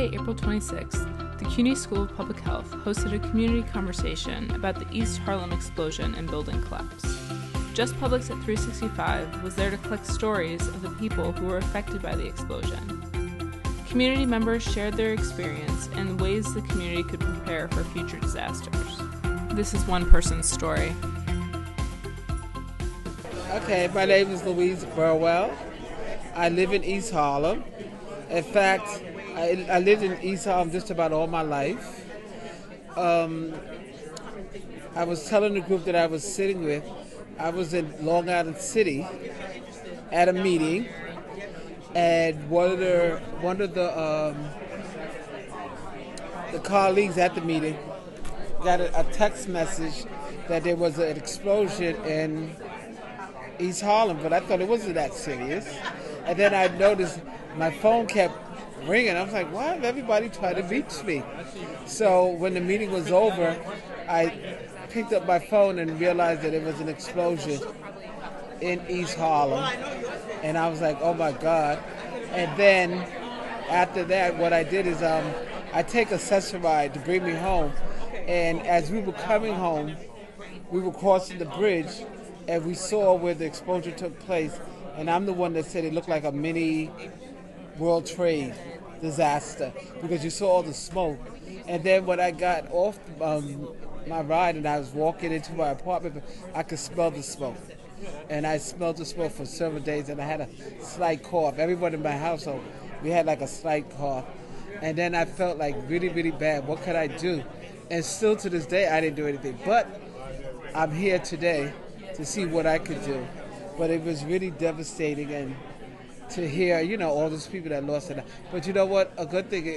Friday, April 26th, the CUNY School of Public Health hosted a community conversation about the East Harlem explosion and building collapse. Just Publix at 365 was there to collect stories of the people who were affected by the explosion. Community members shared their experience and ways the community could prepare for future disasters. This is one person's story. Okay, my name is Louise Burwell. I live in East Harlem. In fact, I lived in East Harlem just about all my life. I was telling the group that I was sitting with, I was in Long Island City at a meeting, and one of the colleagues at the meeting got a text message that there was an explosion in East Harlem, but I thought it wasn't that serious. And then I noticed my phone kept ringing. I was like, why have everybody tried to reach me? So when the meeting was over, I picked up my phone and realized that it was an explosion in East Harlem. And I was like, oh my God. And then after that, what I did is I take a Cesaride to bring me home. And as we were coming home, we were crossing the bridge, and we saw where the explosion took place. And I'm the one that said it looked like a mini World Trade disaster because you saw all the smoke. And then when I got off my ride and I was walking into my apartment, I could smell the smoke. And I smelled the smoke for several days, and I had a slight cough. Everyone in my household, we had like a slight cough. And then I felt like really, really bad. What could I do? And still to this day, I didn't do anything. But I'm here today to see what I could do. But it was really devastating, and to hear, all those people that lost it. But you know what? A good thing,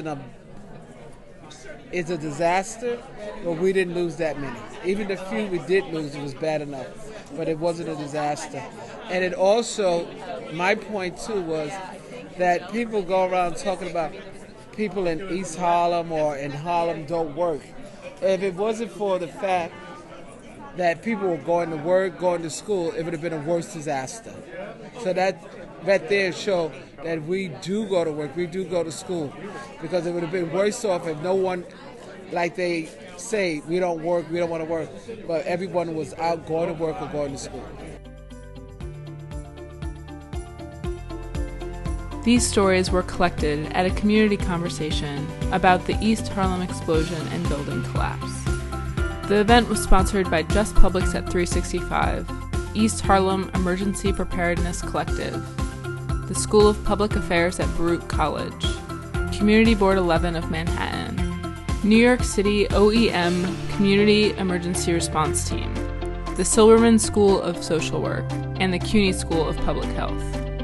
it's a disaster, but we didn't lose that many. Even the few we did lose, it was bad enough. But it wasn't a disaster. And it also, my point too was that people go around talking about people in East Harlem or in Harlem don't work. If it wasn't for the fact that people were going to work, going to school, it would have been a worse disaster. So that right there showed that we do go to work, we do go to school, because it would have been worse off if no one, like they say, we don't work, we don't want to work, but everyone was out going to work or going to school. These stories were collected at a community conversation about the East Harlem explosion and building collapse. The event was sponsored by Just Publix at 365, East Harlem Emergency Preparedness Collective, the School of Public Affairs at Baruch College, Community Board 11 of Manhattan, New York City OEM Community Emergency Response Team, the Silberman School of Social Work, and the CUNY School of Public Health.